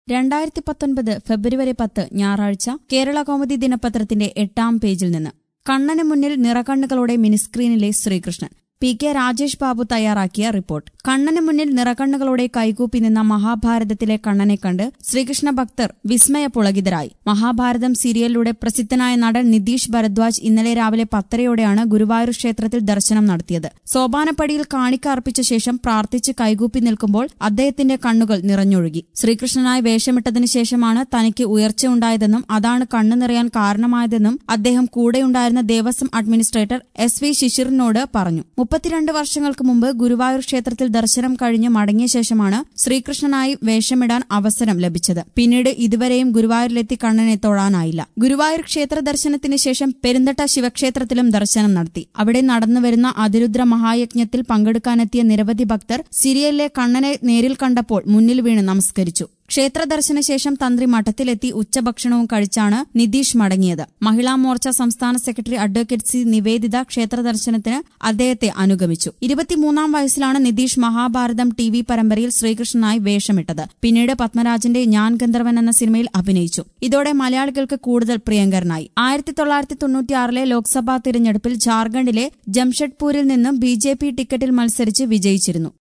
2019 ഫെബ്രുവരി 10 ഞായറാഴ്ച കേരള കൗമുദി ദിനപത്രത്തിന്റെ 8-ാം പേജിൽ നിന്ന് കണ്ണന് മുന്നിൽ നിറകണ്ണുകളോടെ മിനിസ്ക്രീനിലെ ശ്രീകൃഷ്ണൻ. പി കെ രാജേഷ് ബാബു തയ്യാറാക്കിയ റിപ്പോർട്ട്. കണ്ണന് മുന്നിൽ നിറകണ്ണുകളോടെ കൈകൂപ്പി നിന്ന മഹാഭാരതത്തിലെ കണ്ണനെ കണ്ട് ശ്രീകൃഷ്ണ ഭക്തർ വിസ്മയപുളകിതരായി. മഹാഭാരതം സീരിയലിലൂടെ പ്രസിദ്ധനായ നടൻ നിതീഷ് ഭരദ്വാജ് ഇന്നലെ രാവിലെ 10:30-യോടെയാണ് ഗുരുവായൂർ ക്ഷേത്രത്തിൽ ദർശനം നടത്തിയത്. സോപാനപ്പടിയിൽ കാണിക്ക അർപ്പിച്ച ശേഷം പ്രാർത്ഥിച്ച് കൈകൂപ്പി നിൽക്കുമ്പോൾ അദ്ദേഹത്തിന്റെ കണ്ണുകൾ നിറഞ്ഞൊഴുകി. ശ്രീകൃഷ്ണനായി വേഷമിട്ടതിനു ശേഷമാണ് തനിക്ക് ഉയർച്ചയുണ്ടായതെന്നും അതാണ് കണ്ണു നിറയാൻ കാരണമായതെന്നും അദ്ദേഹം കൂടെയുണ്ടായിരുന്ന ദേവസ്വം അഡ്മിനിസ്ട്രേറ്റർ SV ശിശിറിനോട് പറഞ്ഞു. 32 വർഷങ്ങൾക്ക് മുമ്പ് ഗുരുവായൂർ ക്ഷേത്രത്തിൽ ദർശനം കഴിഞ്ഞ് മടങ്ങിയ ശേഷമാണ് ശ്രീകൃഷ്ണനായി വേഷമിടാൻ അവസരം ലഭിച്ചത്. പിന്നീട് ഇതുവരെയും ഗുരുവായൂരിലെത്തി കണ്ണനെ തൊഴാനായില്ല. ഗുരുവായൂർ ക്ഷേത്ര ദർശനത്തിന് ശേഷം പെരുന്തട്ട ശിവക്ഷേത്രത്തിലും ദർശനം നടത്തി. അവിടെ നടന്നുവരുന്ന അതിരുദ്ര മഹായജ്ഞത്തിൽ പങ്കെടുക്കാനെത്തിയ നിരവധി ഭക്തർ സീരിയലിലെ കണ്ണനെ നേരിൽ കണ്ടപ്പോൾ മുന്നിൽ വീണ് നമസ്കരിച്ചു. ക്ഷേത്ര ദർശനശേഷം തന്ത്രി മഠത്തിലെത്തി ഉച്ചഭക്ഷണവും കഴിച്ചാണ് നിതീഷ് മടങ്ങിയത്. മഹിളാ മോർച്ച സംസ്ഥാന സെക്രട്ടറി അഡ്വക്കേറ്റ് സി നിവേദിത ക്ഷേത്ര ദർശനത്തിന് അദ്ദേഹത്തെ അനുഗമിച്ചു. 23-ാം വയസ്സിലാണ് നിതീഷ് മഹാഭാരതം TV പരമ്പരയിൽ ശ്രീകൃഷ്ണനായി വേഷമിട്ടത്. പിന്നീട് പത്മരാജന്റെ ഞാൻ ഗന്ധർവൻ എന്ന സിനിമയിൽ അഭിനയിച്ചു. ഇതോടെ മലയാളികൾക്ക് കൂടുതൽ പ്രിയങ്കരനായി. 1996-ലെ ലോക്സഭാ തിരഞ്ഞെടുപ്പിൽ ജാർഖണ്ഡിലെ ജംഷഡ്പൂരിൽ നിന്നും BJP ടിക്കറ്റിൽ മത്സരിച്ച് വിജയിച്ചിരുന്നു.